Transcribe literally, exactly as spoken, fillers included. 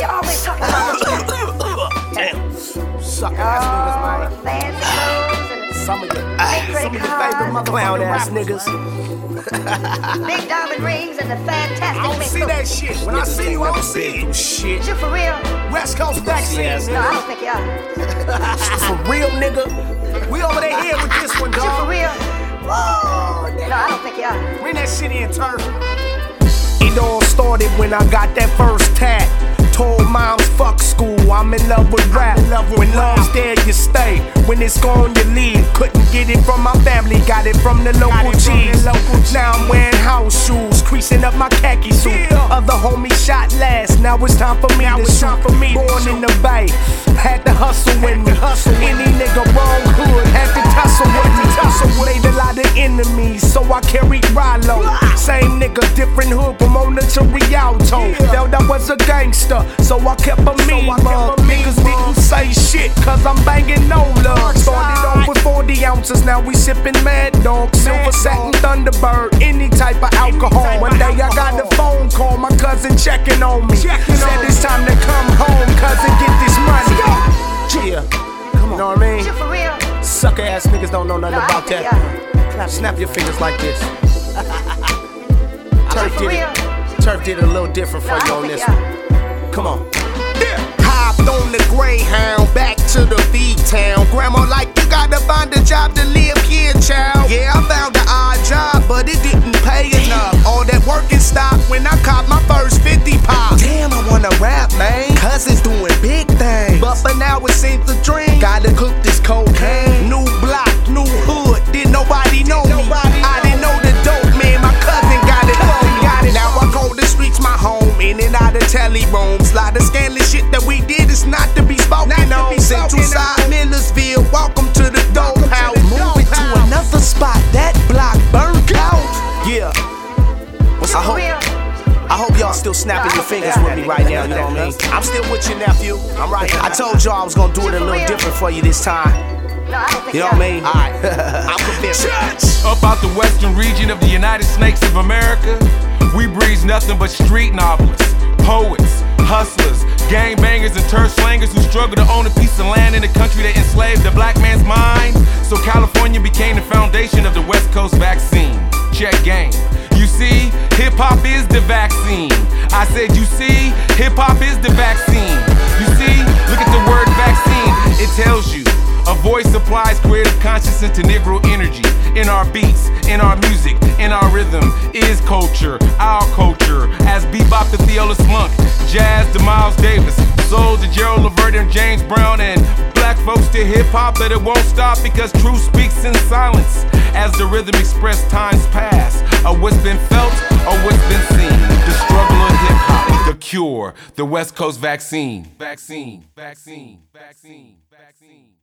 you always talking about Damn. Sucker ass niggas, man. fancy clothes and Some of your, big some of your favorite mother clown ass niggas. big diamond rings and the fantastic I don't mix see of- that shit. When I see you, I don't see it. Shit. You for real? West Coast vaccine, No, I nigga. don't think you are. For real, nigga. We over there here with this one, You for dog. real? Oh, No, I don't think you are. bring that shit in, turf. It all started when I got that first tat. Told moms, fuck school, I'm in love with rap. When love's there, you stay. When it's gone, you leave. Couldn't get it from my family, got it from the local G's. Now I'm wearing house shoes, creasing up my khaki suit. Other homies shot last, now it's time for me to shoot. Born in the Bay, had to hustle with me. Any nigga wrong hood, had to tussle with me. Made a lot of enemies, so I carried Rilo. Same nigga, different hood, Pomona to Rialto. Felt I was a gangster, so I kept a mean mug. Niggas didn't say shit, cause I'm banging no love. Started off with forty ounces, now we sippin' Mad Dog. Silver Satin Thunderbird, any type of alcohol. One day I got a phone call, my cousin checking on me. Said it's time to come home, cousin, get this money. Yeah, you know what I mean? You for real? Sucker ass niggas don't know nothing No, I about don't think that. you are. Snap your fingers like this. Turf for did real? it. Turf did it a little different No, for I you don't on think this you one. are. Come on. Hopped on the Greyhound, back to the V-Town. Grandma like, you gotta find a job to live here, child. Yeah, I found an odd job, but it didn't pay enough. All that working stopped when I caught my first fifty pop. Damn, I wanna rap, man, cause it's doing big things. But for now it seems a dream. Gotta cook this cocaine. New block, new hood, didn't nobody know me. I didn't know the dope, man, my cousin got it. Got it. Now I call the streets my home, in and out of telly rooms. Lot of scandalous shit that we did is not to be spoken on. Central Side, Millersville, welcome to the dope house. Moving to another spot, that block burnt out. Yeah. What's I hope, real? I hope y'all still snapping your fingers with me right now, you know what I mean? I'm still with you, nephew. I'm right here. I told y'all I was gonna do it a little different for you this time. No, I don't think You know you what I are. mean? Alright. I'm convinced. Up out the western region of the United Snakes of America, we breeze nothing but street novelists, poets, hustlers, gangbangers, and turf slangers who struggle to own a piece of land in a country that enslaved the black man's mind. So California became the foundation of the West Coast vaccine. Check game. You see, hip-hop is the vaccine. I said, you see, hip-hop is the vaccine. You see, look at the word vaccine. It tells you a voice applies creative consciousness to Negro energy. In our beats, in our music, in our rhythm is culture, our culture. As bebop to Theolis Monk, jazz to Miles Davis, soul to Gerald Levert and James Brown, and black folks to hip-hop, that it won't stop because truth speaks in silence. As the rhythm expressed times past, or what's been felt, or what's been seen. The struggle of hip-hop, the cure, the West Coast vaccine. Vaccine, vaccine, vaccine, vaccine.